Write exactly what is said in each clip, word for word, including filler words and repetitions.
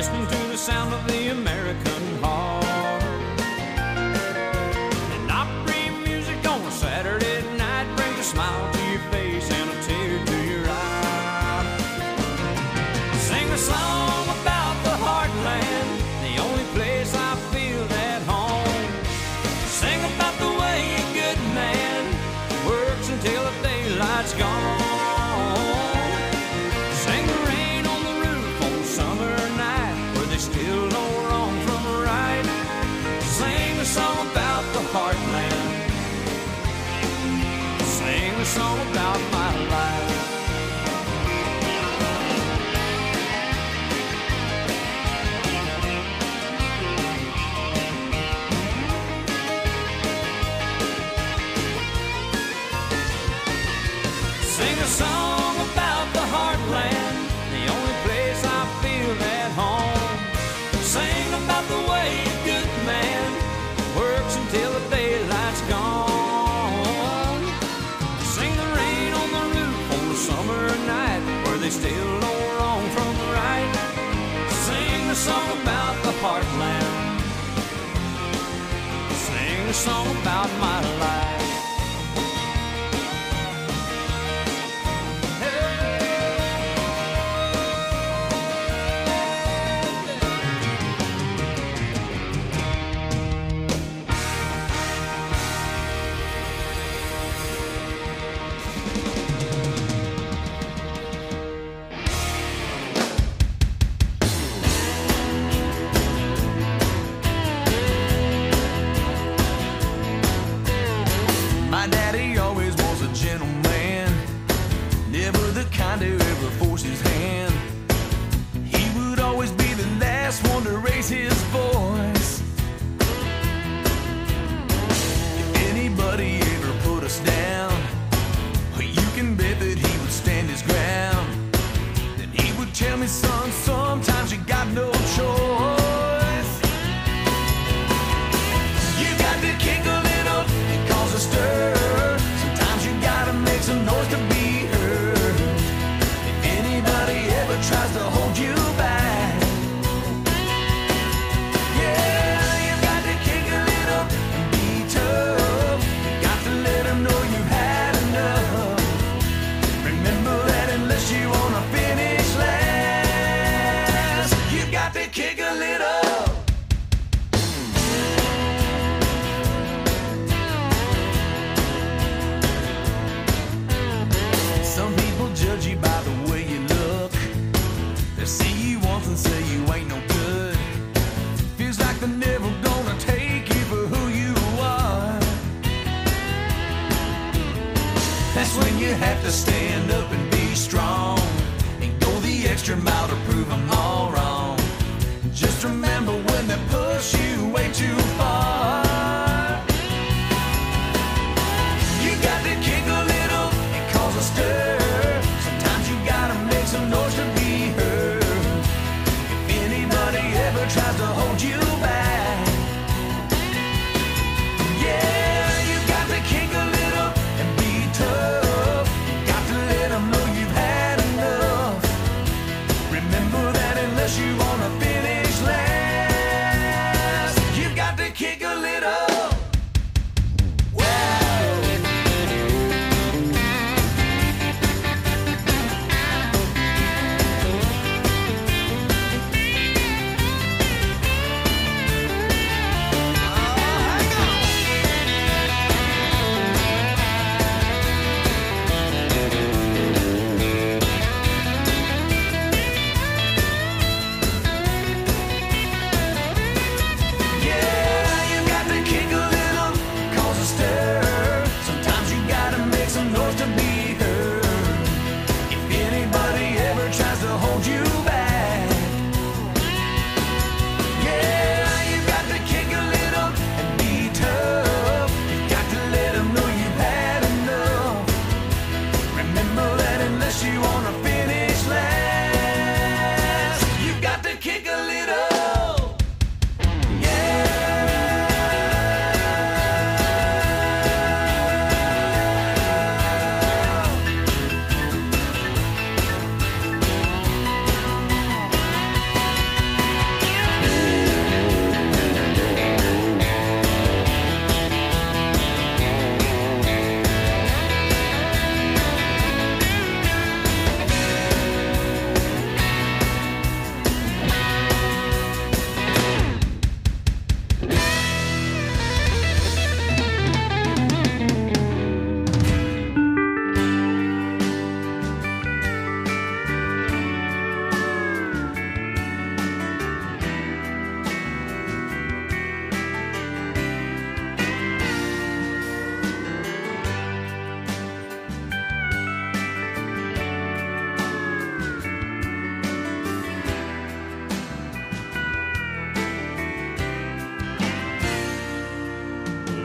listening to the sound of the American heart. And Opry music on a Saturday night brings a smile to your face and a tear to your eye. Sing a song about the heartland, the only place I feel at home. Sing about the way a good man works until the daylight's gone. Sing the rain on the roof on a summer night where they still know wrong from right. Sing a song about the heartland. Sing a song about my life. Sing a song about the heartland, the only place I feel at home. Sing about the way a good man works until the daylight's gone. Sing the rain on the roof on a summer night where they still know wrong from right. Sing a song about the heartland. Sing a song about my life. My daddy always was a gentleman, never the kind to ever force his hand. He would always be the last one to raise his voice. If anybody ever put us down, you can bet that he would stand his ground. Then he would tell me, son, sometimes you got no choice. You got to kick a little and cause a stir. Sometimes you gotta make some noise to be heard. If anybody ever tries to hold you back, yeah, you got to kick a little and be tough. You got to let them know you've had enough. Remember that unless you wanna finish last, you got to kick a little. Some people judge you by the way you look. They see you once and say you ain't no good. Feels like they're never gonna take you for who you are. That's when you have to stand up and be strong and go the extra mile to prove them all wrong. Just remember when they push you way too far, you got to kick a little and cause a stir. Sometimes you gotta make some noise to be heard. If anybody ever tries to hold you back, yeah, you got to kick a little and be tough. You got to let them know you've had enough. Remember that unless you wanna finish last, you got to kick a little.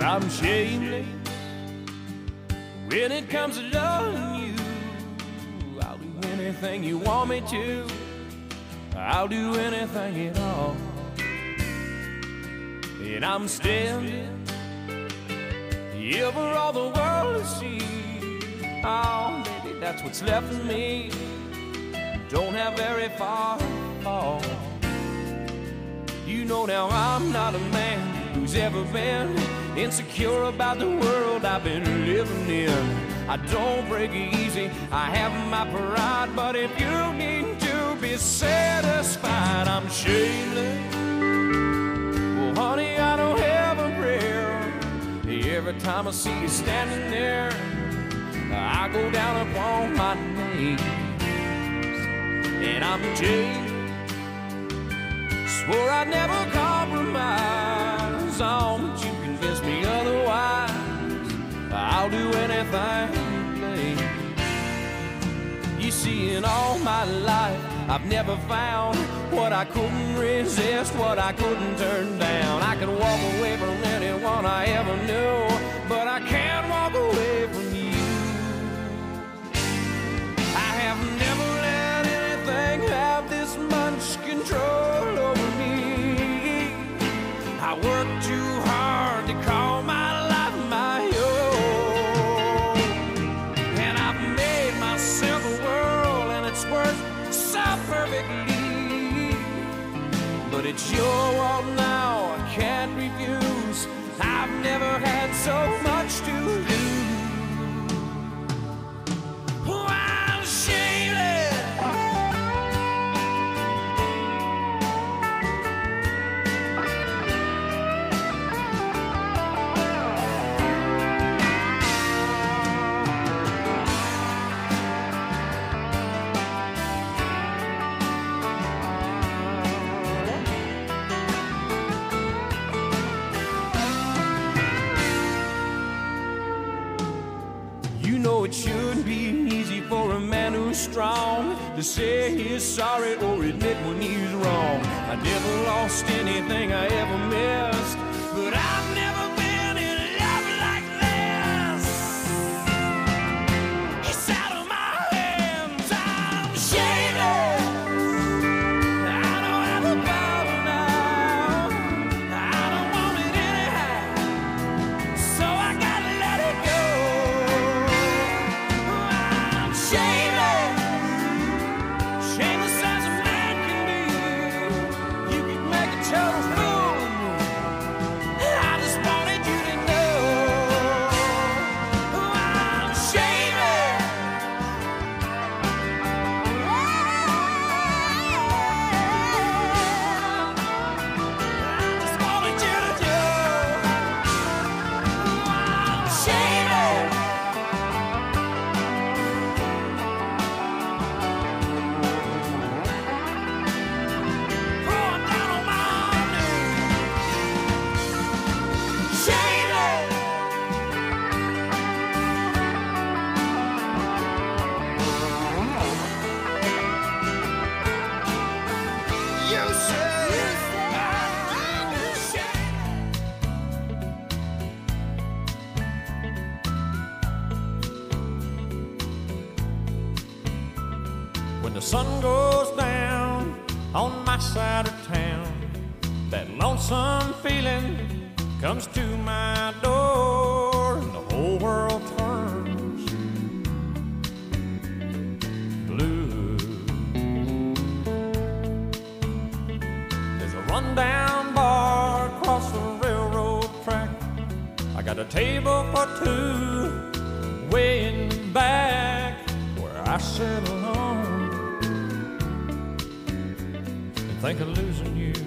I'm shameless when it comes to loving you. I'll do anything you want me to. I'll do anything at all. And I'm standing here for all the world to see. Oh, baby, that's what's left of me. Don't have very far to fall. You know now I'm not a man who's ever been insecure about the world I've been living in. I don't break easy, I have my pride, but if you need to be satisfied, I'm shameless. Well, honey, I don't have a prayer. Every time I see you standing there, I go down upon my knees. And I'm jaded, swore I'd never compromise. Oh, but you convinced me otherwise. I'll do anything, please. You see, in all my life, I've never found what I couldn't resist, what I couldn't turn down. I could walk away from anyone I ever knew, but I can't walk away from you. I have never let anything have this much control over me. I work too hard to call my life my own, and I've made myself a world, and it's worked so perfectly. But it's your world now, I can't refuse. I've never had so much to lose. Oh, I'm shameless. It shouldn't be easy for a man who's strong to say he's sorry or admit when he's wrong. I never lost anything I ever missed, but I've never been in love like this. It's out of my hands, I'm shameless. I don't have the power now, I don't want it anyhow, so I gotta let it go. When the sun goes down on my side of town, that lonesome feeling comes to my door, and the whole world turns blue. There's a rundown bar across the railroad track. I got a table for two way in the back where I sit alone. Think of losing you.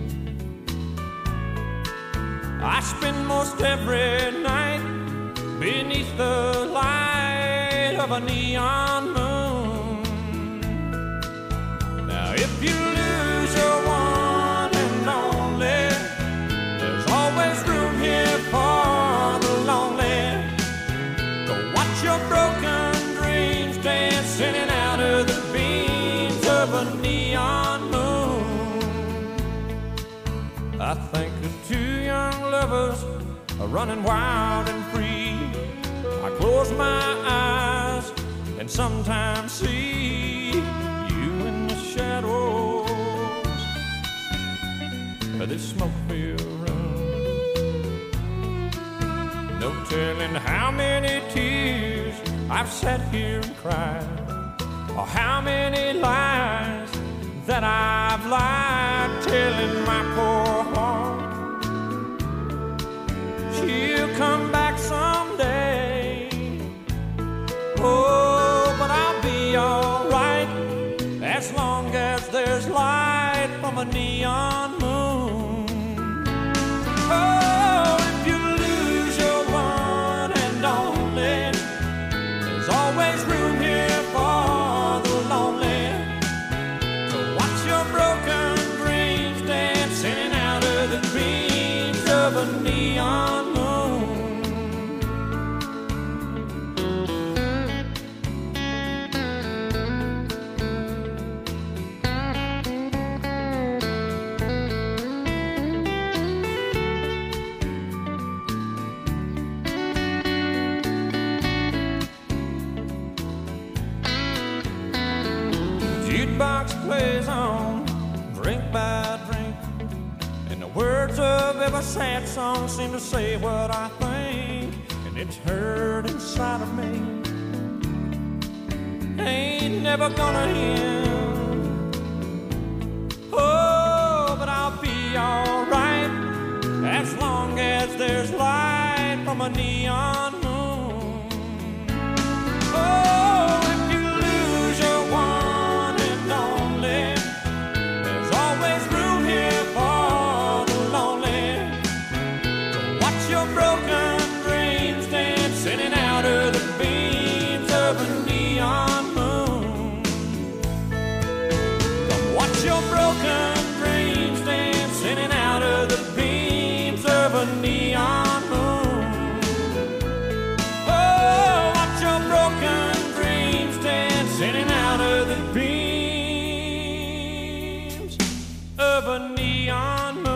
I spend most every night beneath the light of a neon moon. Now if you lose your one and only, there's always room here for the lonely. Go watch your broken dreams dance in and out of the beams of a neon moon. I think of two young lovers running wild and free. I close my eyes and sometimes see you in the shadows of this smoke-filled room. No telling how many tears I've sat here and cried, or how many lies that I've lied, telling my poor heart she'll come back someday. Oh, but I'll be alright as long as there's light from a neon moon. Oh, if you lose your one and only, there's always room here for the lonely to watch your broken dreams dancing out of the dreams of a neon moon. Jukebox plays on, drink by drink, and the words of every sad song seem to say what I think, and it's heard inside of me. Ain't never gonna end. Oh, but I'll be alright as long as there's light from a neon moon. Oh, if you lose your one and only, there's always room here for the lonely to watch your broken dreams dancing in and out of the beams of a neon moon. Come watch your broken dreams dancing in and out of the beams of a neon moon. Oh, watch your broken dreams dancing in and out of the beams of a neon moon.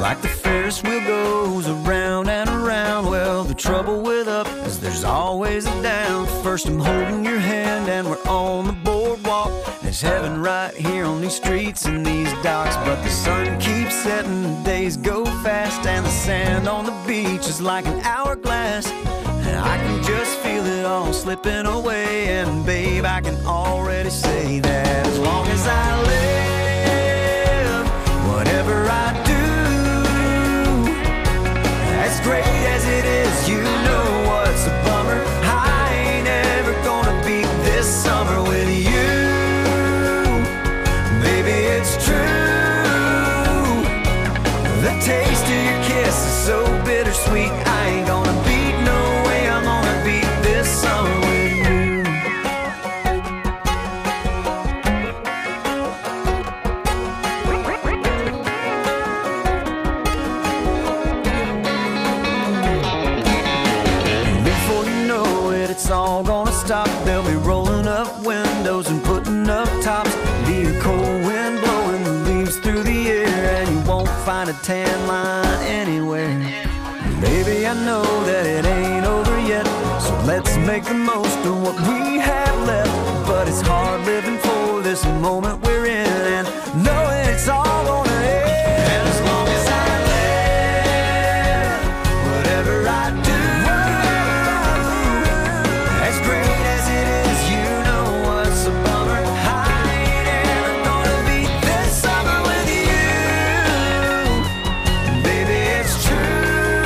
Like the Ferris wheel goes around and around. Well, the trouble with up is there's always a down. First I'm holding your hand and we're on the boardwalk. There's heaven right here on these streets and these docks. But the sun keeps setting, the days go fast, and the sand on the beach is like an hourglass. And I can just feel it all slipping away. And babe, I can already say that as long as I live, whatever I do, as great as it is, you know what's a bummer. I ain't ever gonna beat this summer with you. Baby, it's true. The taste of your kiss is so bittersweet. I ain't gonna beat, no way I'm gonna beat this summer with you. Before you know it, it's all gonna stop. They'll be rolling up windows and putting up tops. Be a cold wind blowing the leaves through the air, and you won't find a tan line anywhere. Baby, I know that it ain't over yet, so let's make the most of what we have left. But it's hard living for this moment we're in, and knowing it's all gonna end. And as long as I live, whatever I do, as great as it is, you know what's a bummer. I ain't ever gonna beat this summer with you. Baby, it's true.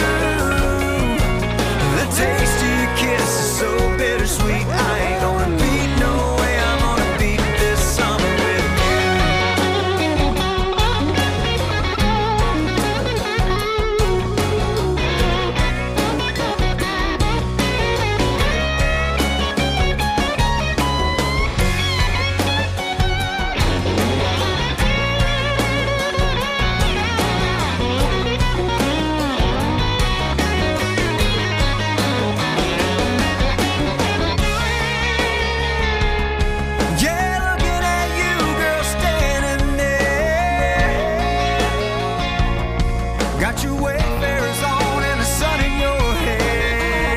The taste of your kiss is so bittersweet. I ain't gonna beat, no way I'm gonna beat this summer with you. Yeah, looking at you, girl, standing there. Got your Wayfarers on and the sun in your hair.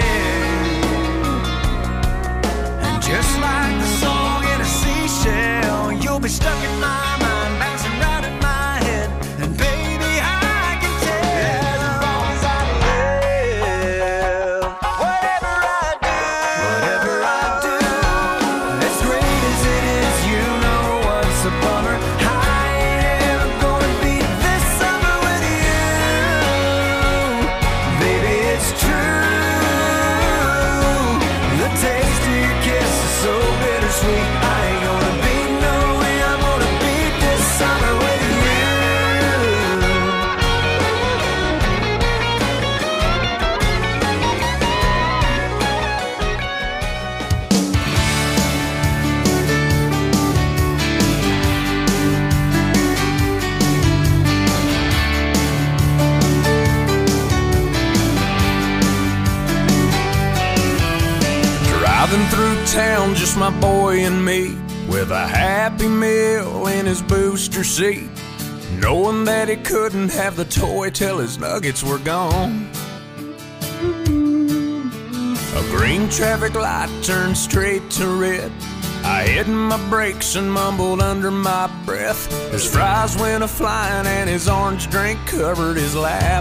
And just like the song in a seashell, you'll be stuck in my mind, bouncing round in my head. And baby, I can tell, as long as I live, whatever I do, whatever I do, as great as it is, you know what's a bummer. I ain't ever gonna beat this summer with you. Baby, it's true. The taste of your kiss is so bittersweet. I ain't gonna beat, no way I'm gonna beat this summer with you. Driving through town, just my boy and me, with a Happy Meal in his booster seat, knowing that he couldn't have the toy till his nuggets were gone. A green traffic light turned straight to red. I hit my brakes and mumbled under my breath. His fries went a-flying and his orange drink covered his lap.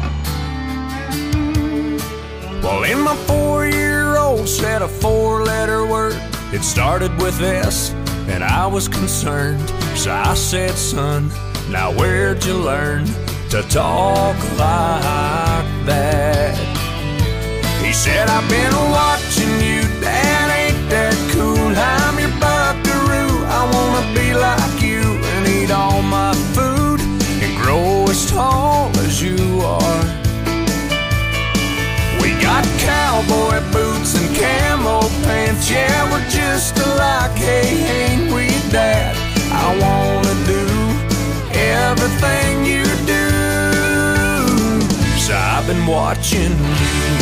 Well, in my four-year-old said a four-letter word. It started with S, and I was concerned. So I said, son, now where'd you learn to talk like that? He said, I've been watching you, Dad, ain't that cool? I'm your buckaroo, I wanna be like you and eat all my food and grow as tall as you are. We got cowboy boots and camo pants, yeah, we're just alike, hey, ain't we, Dad? I wanna do everything you do, so I've been watching you.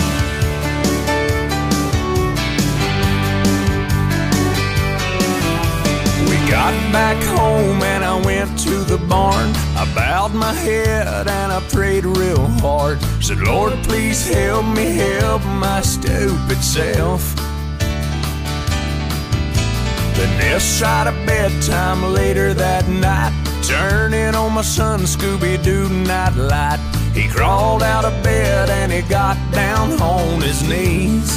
We Got back home and I went to the barn. I bowed my head and I prayed real hard. Said, Lord, please help me help my stupid self. Then this side of bedtime later that night, turning on my son Scooby-Doo nightlight. He crawled out of bed and he got down on his knees.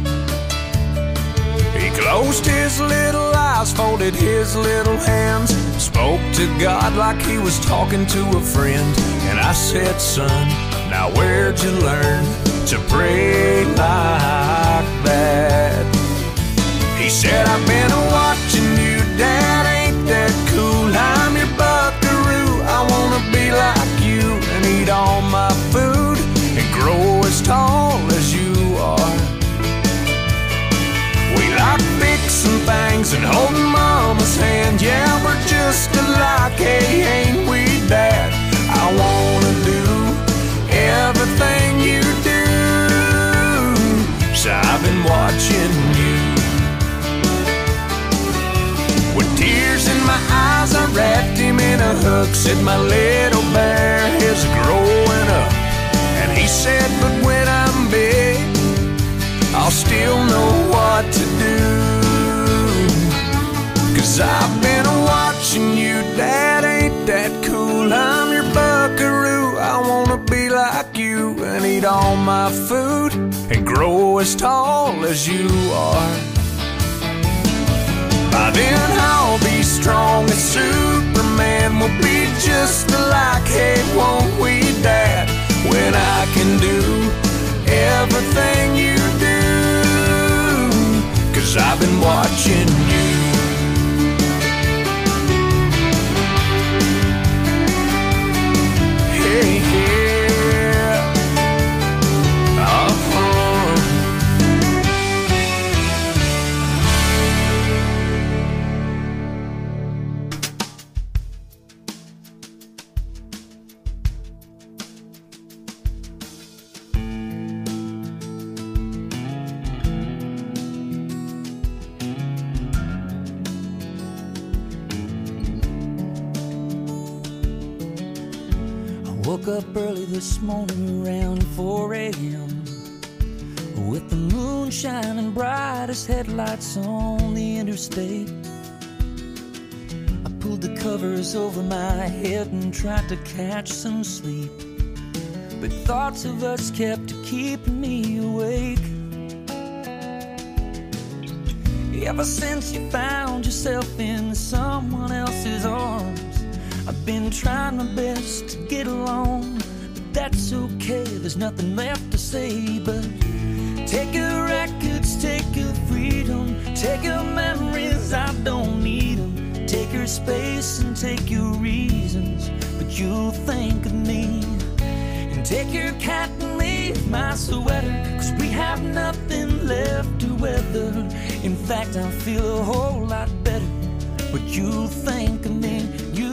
He closed his little eyes, folded his little hands, spoke to God like he was talking to a friend. And I said, son, now where'd you learn to pray like that? He said, I've been watching you, Dad, ain't that cool? I'm your buckaroo, I wanna be like you and eat all my food and grow as tall as you are. We like fixing things and holding Mama's hand. Yeah, we're just alike, hey, ain't we, Dad? I wanna do everything you do, so I've been watching you. With tears in my eyes, I wrapped him in a hug. Said, my little bear is growing up. And he said, but when I'm big, I'll still know what to do. Cause I've been watching you, Dad, ain't that cool? I'm your buckaroo, I wanna be like you and eat all my food and grow as tall as you are. By then I'll be strong as Superman. We'll be just alike, hey, won't we, Dad? When I can do everything you do, cause I've been watching you. Hey, yeah. Uh-huh. Woke up early this morning around four a m with the moon shining bright as headlights on the interstate. I pulled the covers over my head and tried to catch some sleep, but thoughts of us kept keeping me awake. Ever since you found yourself in someone else's arms, I've been trying my best to get along, but that's okay, there's nothing left to say. But take your records, take your freedom, take your memories, I don't need them. Take your space and take your reasons, but you'll think of me. And take your cat and leave my sweater, cause we have nothing left to weather. In fact, I feel a whole lot better, but you'll think of me. You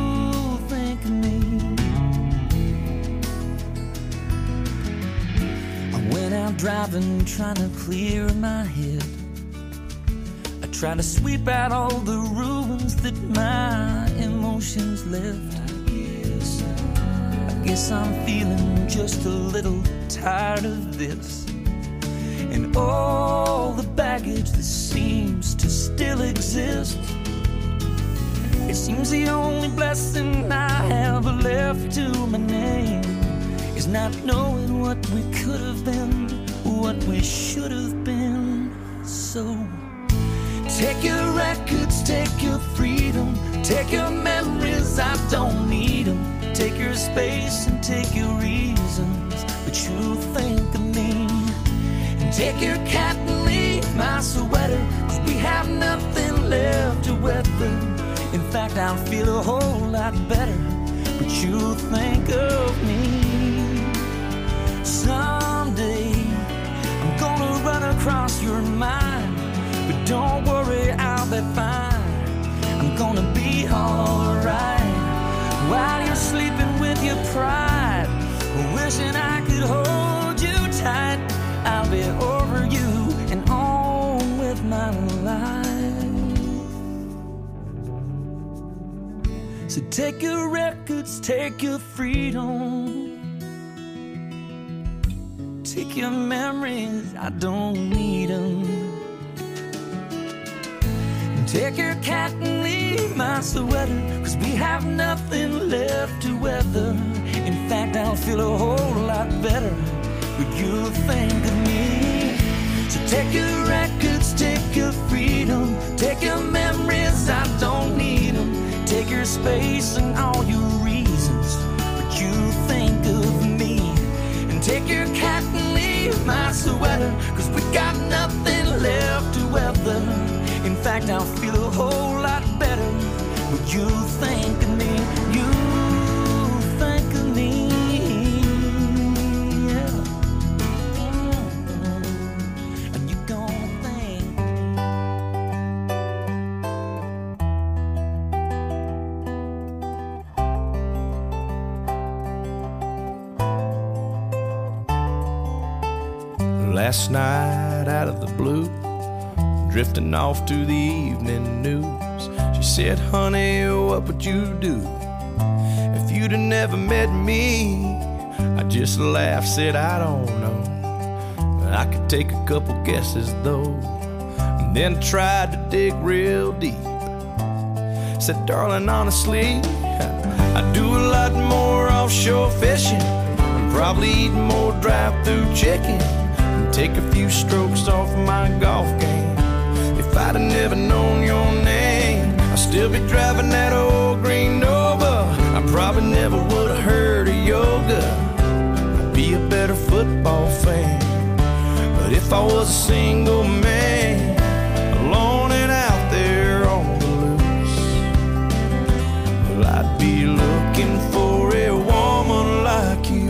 out driving, trying to clear my head. I try to sweep out all the ruins that my emotions left. I guess, I guess I'm feeling just a little tired of this, and all the baggage that seems to still exist. It seems the only blessing I have left to my name is not knowing what we could have been, what we should have been. So take your records, take your freedom, take your memories, I don't need them. Take your space and take your reasons, but you think of me. And take your cat and leave my sweater, cause we have nothing left to weather. In fact, I feel a whole lot better, but you think of me. Someday I'm gonna run across your mind, but don't worry, I'll be fine. I'm gonna be alright while you're sleeping with your pride, wishing I could hold you tight. I'll be over you and on with my life. So take your records, take your freedom, take your memories, I don't need them. Take your cat and leave my sweater, 'cause we have nothing left to weather. In fact, I'll feel a whole lot better when you think of me. So take your records, take your freedom, take your memories, I don't need them. Take your space and all your reasons, but you think of me. And take your cat and leave my sweater, 'cause we got nothing left to weather. In fact, I'll feel a whole lot better when you think of me. You think of me, yeah. And you're gonna think. Last night out of the blue, drifting off to the evening news, she said, honey, what would you do if you'd have never met me? I just laughed, said, I don't know. I could take a couple guesses though, and then tried to dig real deep. Said, darling, honestly, I do a lot more offshore fishing, and probably eat more drive-through chicken, and take a few strokes off my golf game. If I'd have never known your name, I'd still be driving that old green Nova. I probably never would have heard of yoga. I'd be a better football fan. But if I was a single man, alone and out there on the loose, well, I'd be looking for a woman like you.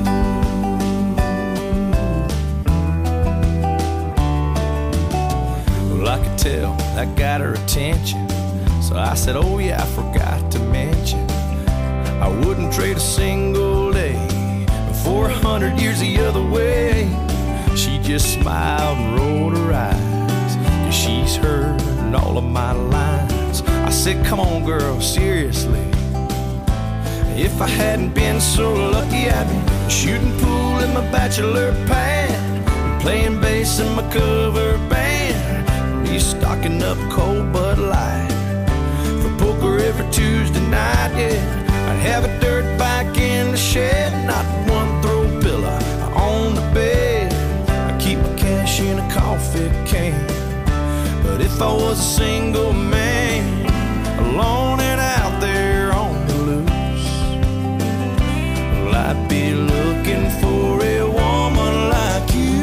I could tell that got her attention, so I said, oh yeah, I forgot to mention, I wouldn't trade a single day for a hundred years the other way. She just smiled and rolled her eyes, 'cause she's heard all of my lines. I said, come on girl, seriously, if I hadn't been so lucky, I'd be shooting pool in my bachelor pad, playing bass in my cover band, stocking up cold Bud Light for poker every Tuesday night, yeah. I'd have a dirt bike in the shed, not one throw pillow on the bed. I'd keep my cash in a coffee can. But if I was a single man, alone and out there on the loose, well, I'd be looking for a woman like you.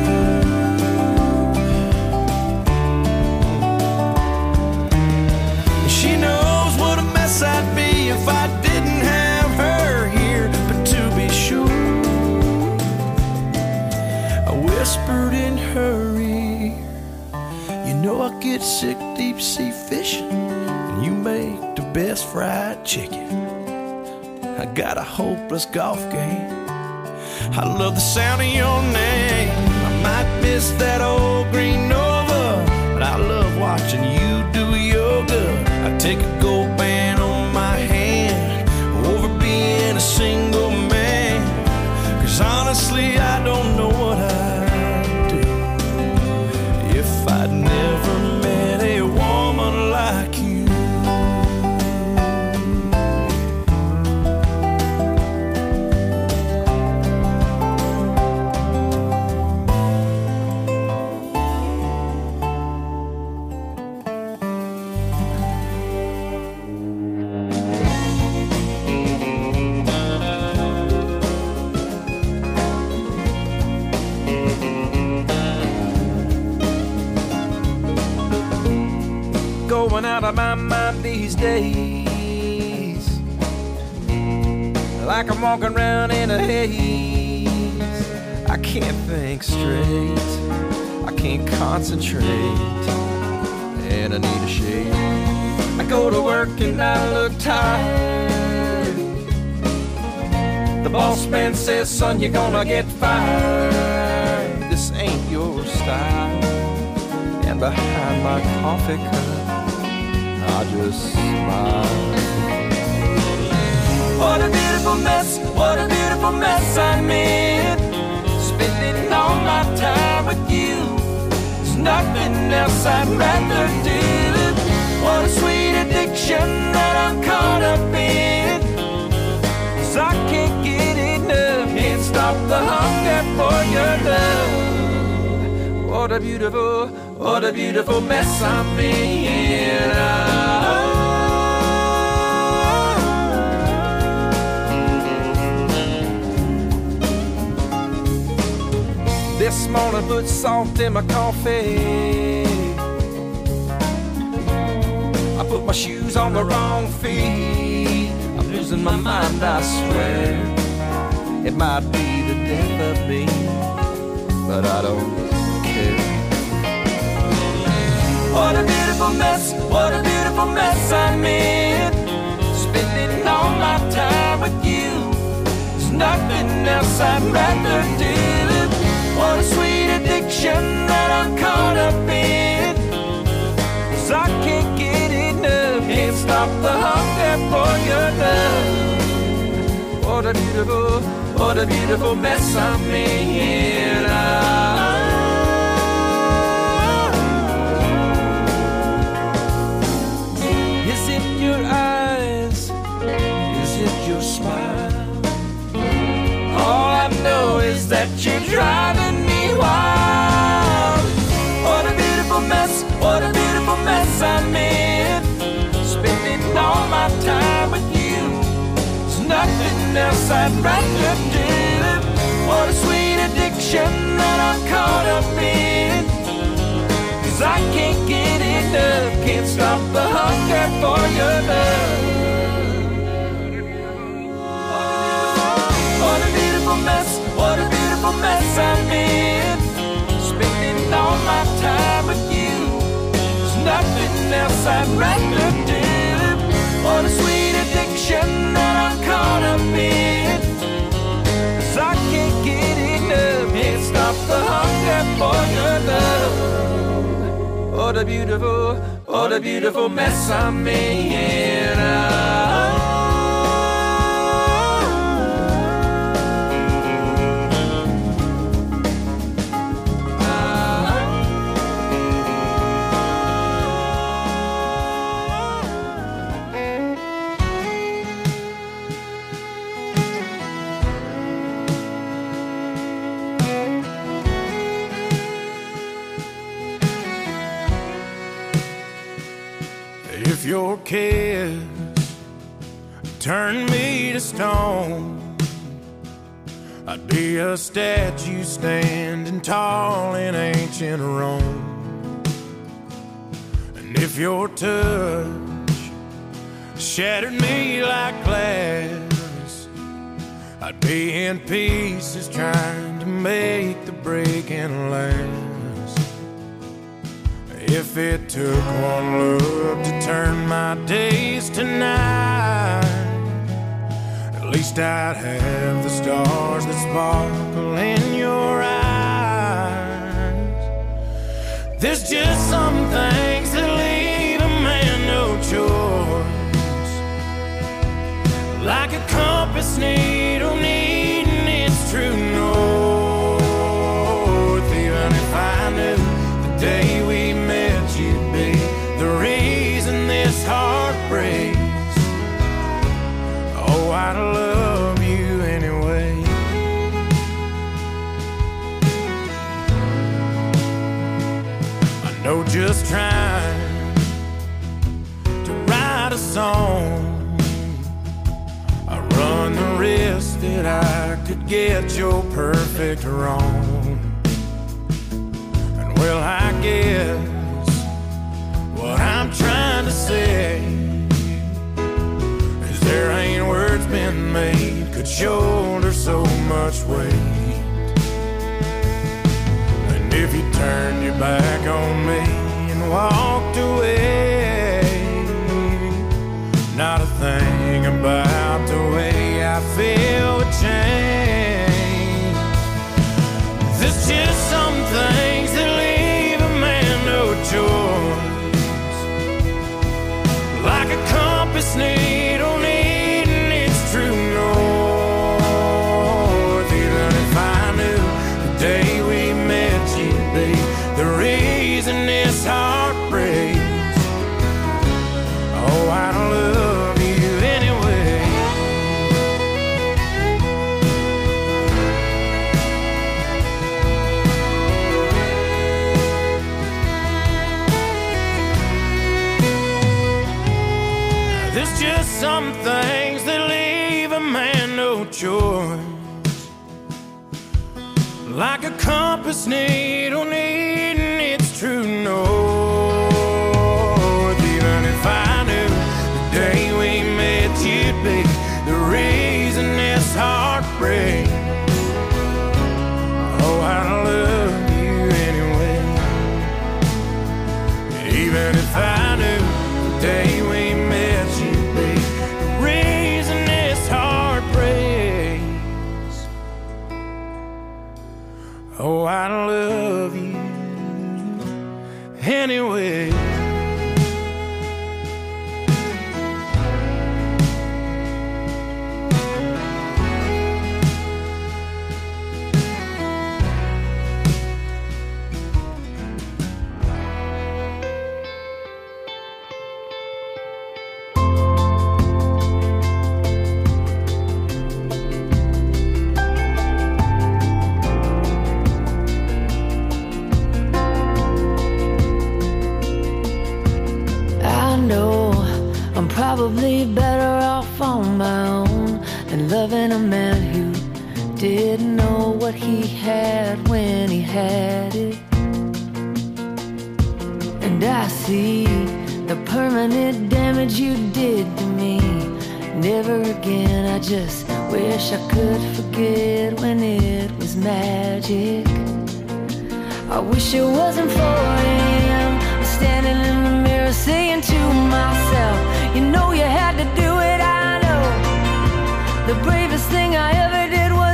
I'd be if I didn't have her here. But to be sure, I whispered in her ear, you know I get sick deep sea fishing, and you make the best fried chicken. I got a hopeless golf game, I love the sound of your name. I might miss that old green Nova, but I love watching you do yoga. I take a gold band on my hand over being a single man, 'cause honestly I don't know what I'd do if I'd never met a woman like you. Going out of my mind these days, like I'm walking around in a haze. I can't think straight, I can't concentrate, and I need a shave. I go to work and I look tired. The boss man says, son, you're gonna get fired. This ain't your style. And behind my coffee cup, I just smile. What a beautiful mess, what a beautiful mess I'm in. Spending all my time with you. There's nothing else I'd rather do. What a sweet addiction that I'm caught up in. 'Cause I can't get enough, can't stop the hunger for your love. What a beautiful, what a beautiful mess I'm in. Oh. This morning put salt in my coffee. I put my shoes on the wrong feet. I'm losing my mind, I swear. It might be the death of me, but I don't care. What a beautiful mess, what a beautiful mess I'm in. Spending all my time with you. There's nothing else I'd rather do. What a sweet addiction that I'm caught up in. 'Cause I can't get enough, can't stop the hunger for your love. What a beautiful, what a beautiful mess I'm in. Oh. Is it your eyes? Is it your smile? All I know is that you're driving me wild. What a beautiful mess, what a beautiful mess I'm in. Spending all my time with you. There's nothing else I'd rather do. What a sweet addiction that I'm caught up in. 'Cause I can't get enough, can't stop the hunger for your love. What a beautiful mess, what a beautiful mess I'm in. Spending all my time with you. There's nothing else I'd rather do. What a sweet addiction that I'm caught up in. 'Cause I can't get enough, can't stop the hunger for your love. What a beautiful, what a beautiful mess I'm in. Oh. If your kiss turned me to stone, I'd be a statue standing tall in ancient Rome. And if your touch shattered me like glass, I'd be in pieces trying to make the breaking last. If it took one look to turn my days to night, at least I'd have the stars that sparkle in your eyes. There's just some things that leave a man no choice, like a compass needle needing its true north. Even if I knew the day we met you'd be the reason this heart breaks, oh, I'd love you anyway. I know just trying to write a song, I run the risk that I could get your perfect wrong. And well, I guess what I'm trying to say is there ain't words been made could shoulder so much weight. And if you turned your back on me and walked away, not a thing about the way I feel would change. There's just some things that leave a man no choice, like a compass needle needing its true some things that leave a man no choice. Like a compass needle needing its true north. Even if I knew the day we met you'd be the reason this heart breaks, oh, I love you anyway. Even if I knew the day we met you'd be the reason this heart breaks, oh, I love you anyway. Probably better off on my own than loving a man who didn't know what he had when he had it. And I see the permanent damage you did to me. Never again, I just wish I could forget when it was magic. I wish it wasn't four a m standing in the mirror saying to myself, you know you had to do it, I know. The bravest thing I ever did was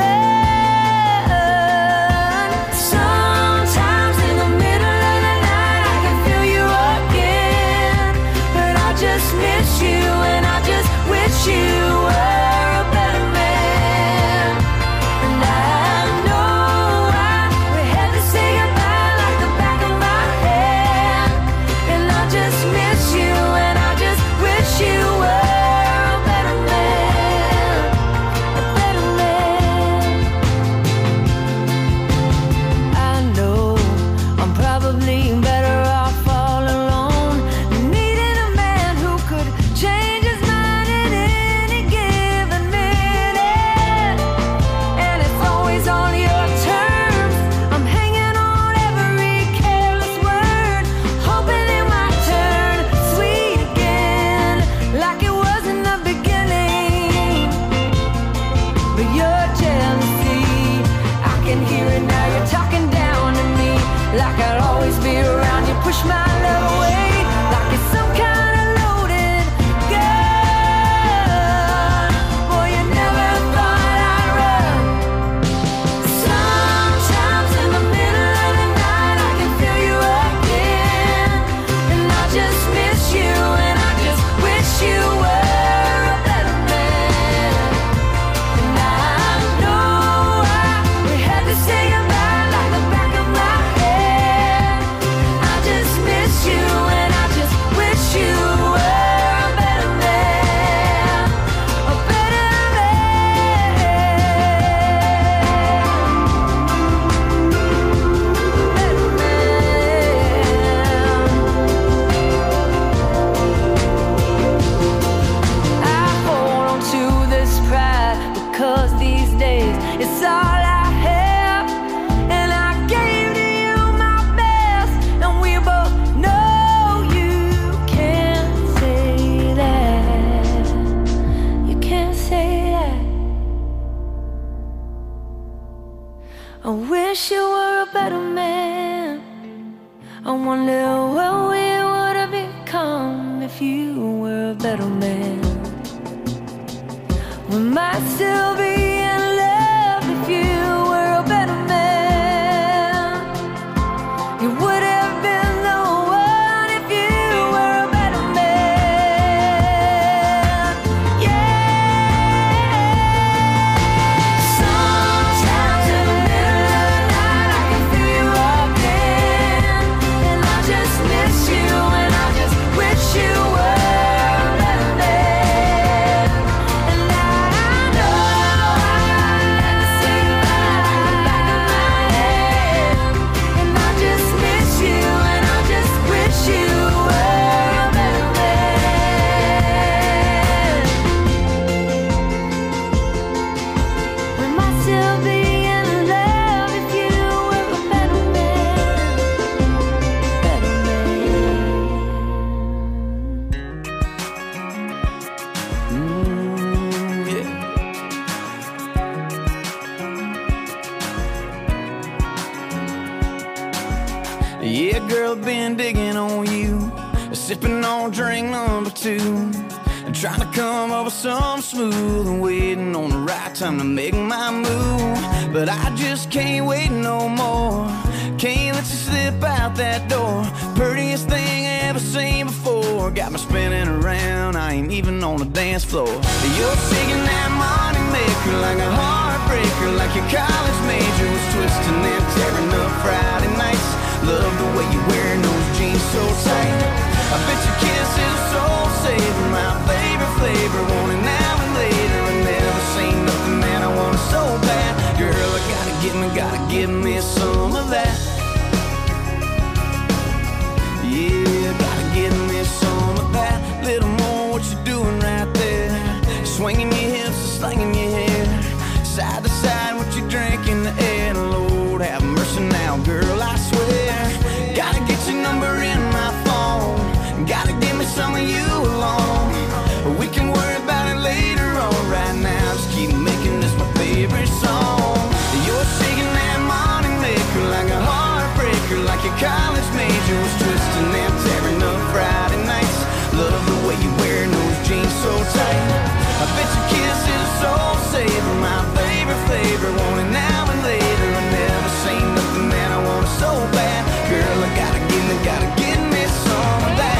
run. Sometimes in the middle of the night I can feel you again, but I just miss you and I just wish you were a better man. And I know I, we had to say goodbye like the back of my hand, and I just miss you and I just wish you were a better man, a better man. I know I'm probably better off all alone, needing a man who could change his mind at any given minute. And it's always on your terms. I'm hanging on every careless word, hoping it might turn sweet again, like it was in the beginning. But your jealousy, I can hear it now. You're talking down to me, like I'll always be around. You push my love away, like it's some kind of loaded gun. Boy, you never thought I'd run. Sometimes in the middle of the night I can feel you again, and I just miss you and I just wish you were a better man. And I know I, we had to say goodbye like the back of my head. I just miss you and I just wish you were a better man, a better man, better man. I hold on to this pride because these days it's all I have, and I gave to you my best, and we both know you can't say that. You can't say that. I wish you were a better man. I wonder what we would have become if you were a better man. We might still be in love if you were a better man. You would have been the one if you were a better man. Yeah. Sometimes in the middle of the night I can feel you again, and I just miss you and I just wish you were a better man. And I know Yeah, girl, been digging on you, sipping on drink number two, trying to come up with something smooth and waiting on the right time to make my move. But I just can't wait no more. Can't let you slip out that door. Prettiest thing I ever seen before. Got me spinning around, I ain't even on the dance floor. You're shaking that money maker like a heartbreaker, like your college major was twisting and tearing up Friday nights. Love the way you're wearing those jeans so tight. I bet your kiss is a soul saver, my favorite flavor. Want it now and later. I never seen nothing that I want so bad. Girl, I gotta get me, gotta give me some of that. Yeah, gotta give me some of that. Little more what you doing right there. Swinging your hips, slinging your hair. Side to side, what you drink in the air. Lord, have mercy now, girl, I swear. Gotta get your number in my phone. Gotta give me some of you alone. We can worry about it later on. Right now, just keep making this my favorite song. You're shaking that money maker like a heartbreaker, like your college major was twisting and tearing up Friday nights. Love the way you're wearing those jeans so tight. I bet your kiss is a soul saver, my favorite flavor. Want it now and later. I never seen nothing that I want so bad. Girl, I gotta give me, gotta give me some of that.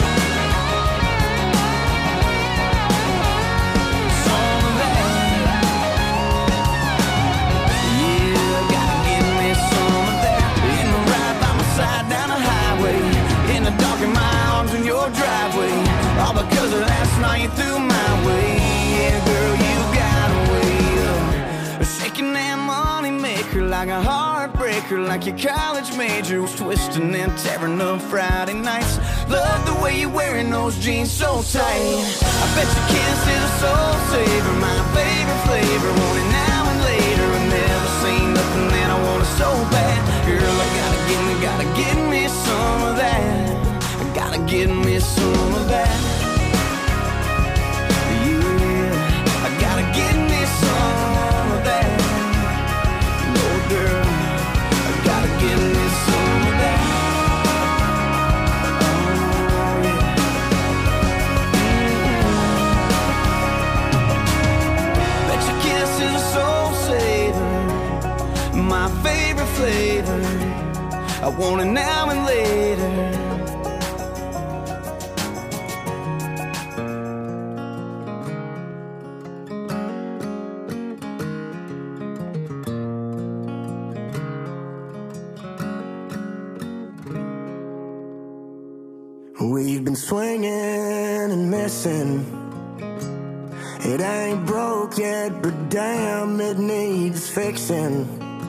Driveway, all because of last night you threw my way. Yeah, girl, you got away. Shaking that money maker like a heartbreaker, like your college major was twisting and tearing up Friday nights. Love the way you're wearing those jeans so tight. I bet your kiss is a soul saver, my favorite flavor. Want it now and later. I never seen nothing that I want so bad. Girl, I gotta give me, gotta give me some of that. Gotta give me some of that. Yeah, I gotta give me some of that. No, girl, I gotta give me some of that. Oh, yeah. Mm-hmm. Bet your kiss is a soul saver, my favorite flavor. I want it now and later. We've been swinging and missing. It ain't broke yet, but damn, it needs fixing.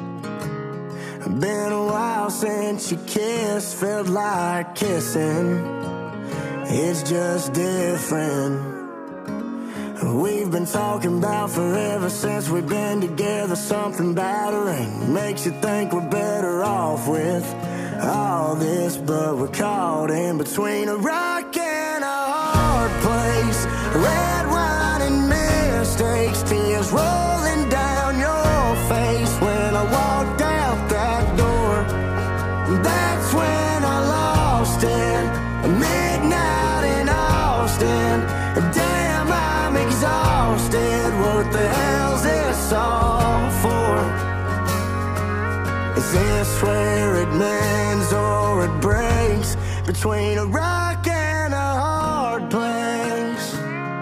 Been a while since you kissed, felt like kissing. It's just different. We've been talking about forever since we've been together. Something battering makes you think we're better off with all this, but we're caught in between a rock and a hard place. Red wine and mistakes, tears rolling down your face. When I walked out that door, that's when I lost it. Midnight in Austin, damn, I'm exhausted. What the hell's this all for? Is this where it mends or it breaks? Between a rock and a hard place.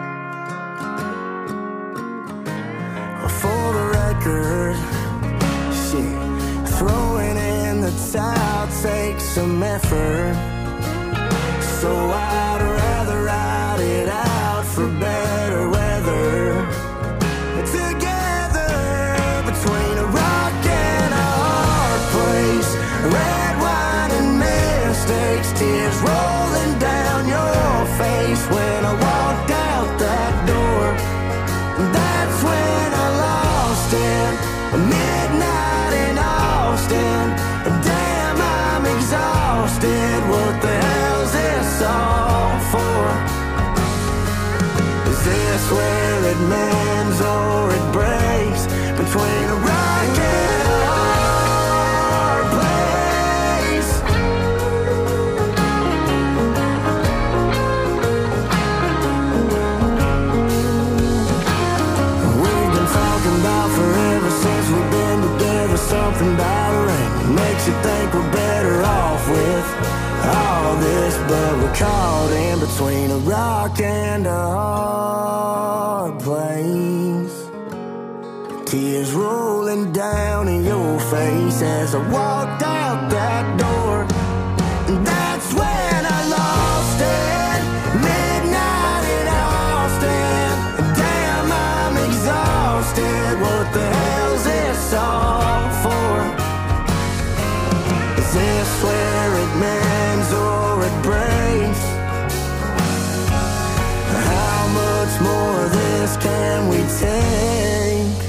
For the record, shit, throwing in the towel takes some effort. So I'd rather ride it out for better weather. Together between a rock and a hard place. Red wine and mistakes, tears rolling down your face. When I walked out that door, that's when I lost it. Midnight in Austin, damn, I'm exhausted. What the hell's this all but we're caught in between a rock and a hard place. Tears rolling down in your face as I walked out that door. And that's when I lost it. Midnight in Austin. And damn, I'm exhausted. What the hell's this all for? Is this where it mends or it breaks? How much more of this can we take?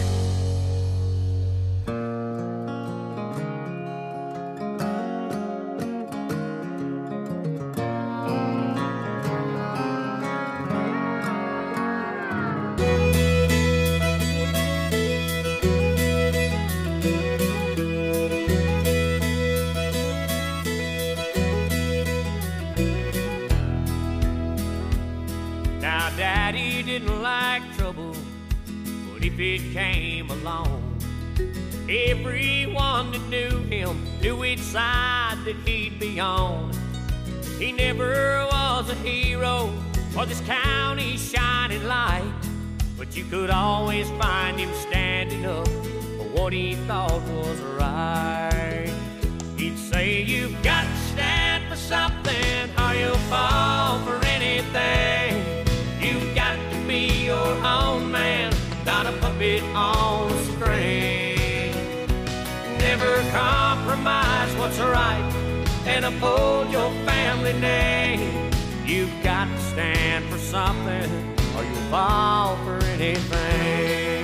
It came along. Everyone that knew him knew which side that he'd be on. He never was a hero or this county's shining light, but you could always find him standing up for what he thought was right. He'd say, you've got to stand for something or you'll fall for anything. You've got to be your own man, not a puppet on a string. Never compromise what's right and uphold your family name. You've got to stand for something or you'll fall for anything.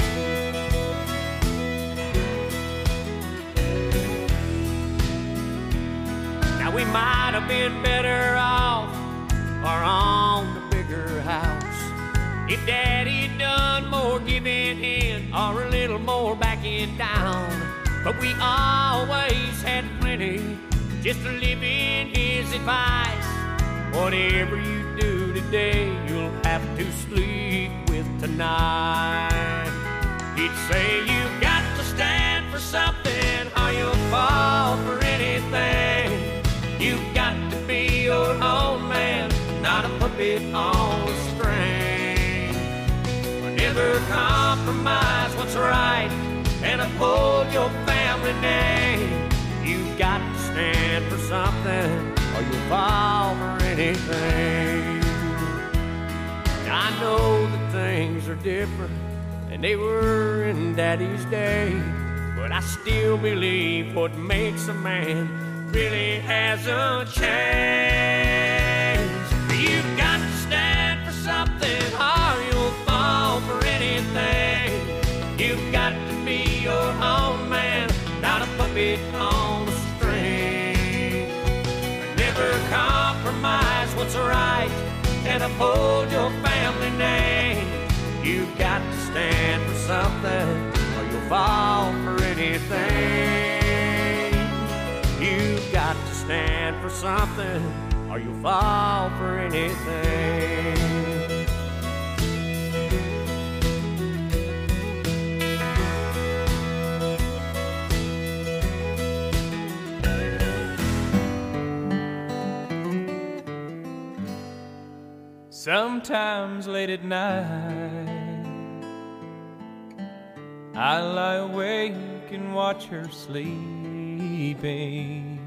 Now we might have been better off or on the bigger house if Daddy'd done more giving in or a little more backing down. But we always had plenty just to live in his advice. Whatever you do today, you'll have to sleep with tonight. He'd say, you've got to stand for something or you'll fall for anything. You've got to be your own man, not a puppet on a string. Never compromise what's right and uphold your family name. You've got to stand for something or you'll fall for anything. Now I know that things are different than they were in Daddy's day, but I still believe what makes a man really hasn't changed. You've got to stand for something or you'll fall for anything. You've got to be your own man, not a puppet on a string. Never compromise what's right and uphold your family name. You've got to stand for something or you'll fall for anything. You've got to stand for something or you'll fall for anything. Sometimes late at night I lie awake and watch her sleeping.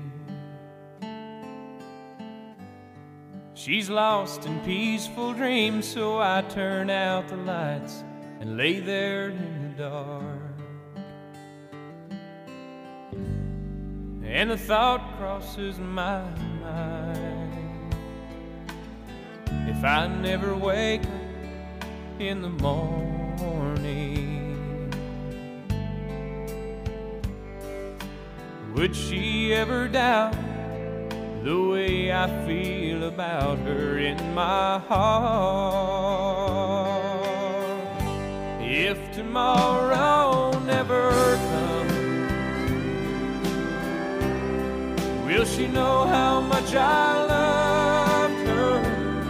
She's lost in peaceful dreams, so I turn out the lights and lay there in the dark. And the thought crosses my mind, if I never wake up in the morning, would she ever doubt the way I feel about her in my heart? If tomorrow never comes, will she know how much I loved her?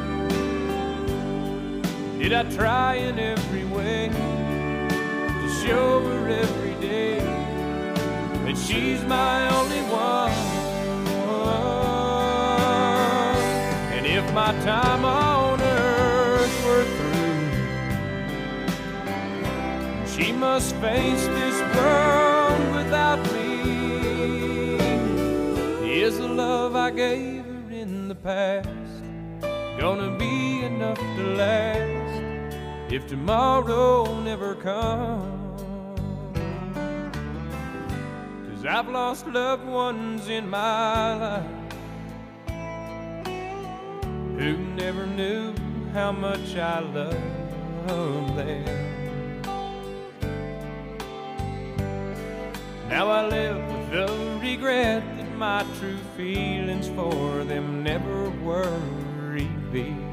Did I try in every way to show her every day that she's my only one? if my time on earth were through, she must face this world without me. Is the love I gave her in the past gonna be enough to last if tomorrow never comes? 'Cause I've lost loved ones in my life who never knew how much I loved them. Now I live with the regret that my true feelings for them never were revealed.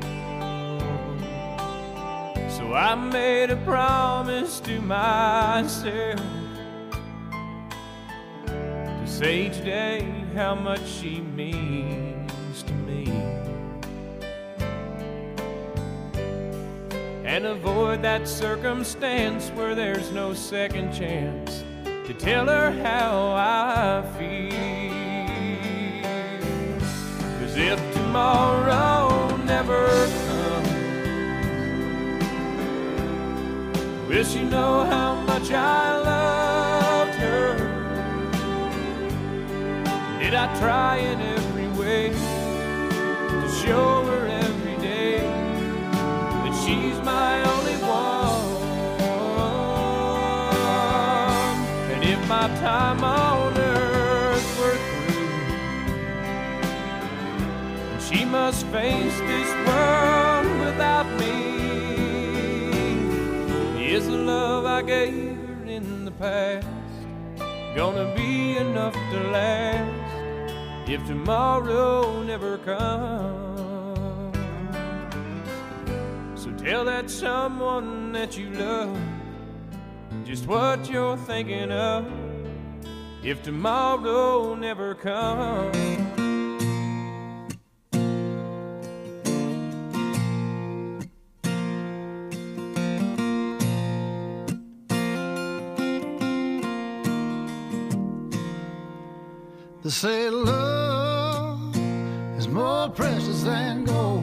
So I made a promise to myself to say each day how much she means to me, and avoid that circumstance where there's no second chance to tell her how I feel. 'Cause if tomorrow never comes, will she know how much I loved her? Did I try in every way to show her every day that she's my only one? If my time on earth were through, and she must face this world without me, is the love I gave her in the past gonna be enough to last if tomorrow never comes? So tell that someone that you love just what you're thinking of if tomorrow never comes. They say love is more precious than gold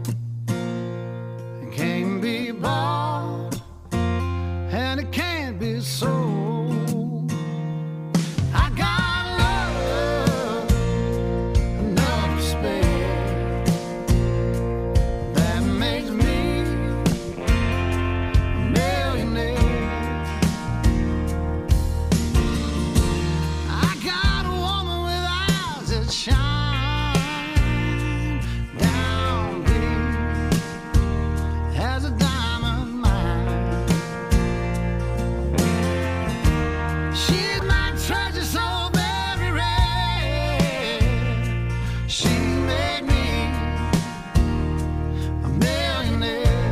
and can't be bought, and it can't be sold. I got love enough to spare that makes me a millionaire. I got a woman with eyes that shine down deep as a diamond mine. She's my treasure so very rare. She made me a millionaire.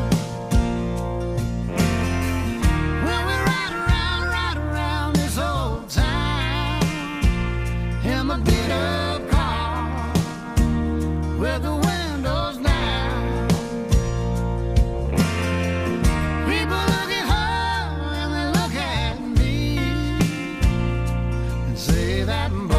When we ride around, ride around this old town in my beat up car with the windows down, people look at her and they look at me and say that boy